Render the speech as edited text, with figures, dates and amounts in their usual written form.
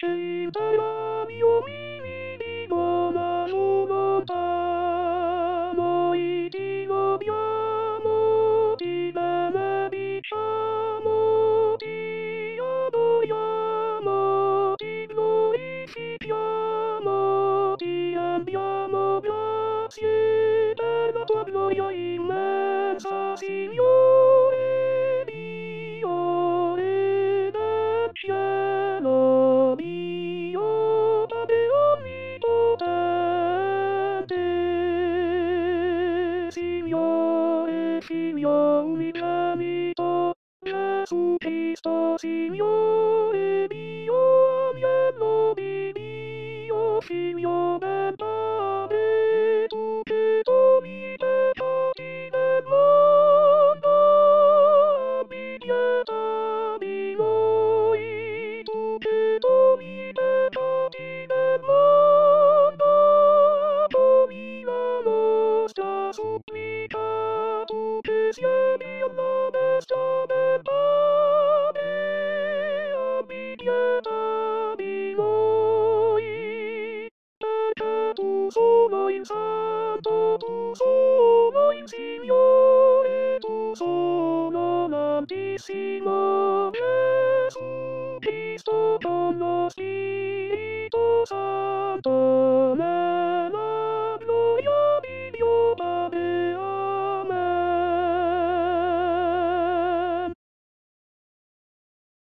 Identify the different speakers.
Speaker 1: scendere mio mi buona volontà. Noi ti lodiamo, ti benediciamo, ti adoriamo, ti glorifichiamo, ti rendiamo grazie per la tua gloria immensa, Signore Dio e del cielo, Dio Padre onnipotente, Signore Figlio unigenito, Gesù Cristo, Signore Dio, agnello di Dio, Figlio del Padre, tu che togli i peccati del mondo, abbi pietà di noi, tu che togli i peccati del mondo, accogli la nostra supplica, tu che siedi alla destra del Padre, abbi pietà di noi, perché tu sono il Santo, tu sono il Signore, tu sono l'Altissimo Gesù Cristo con lo Spirito Santo.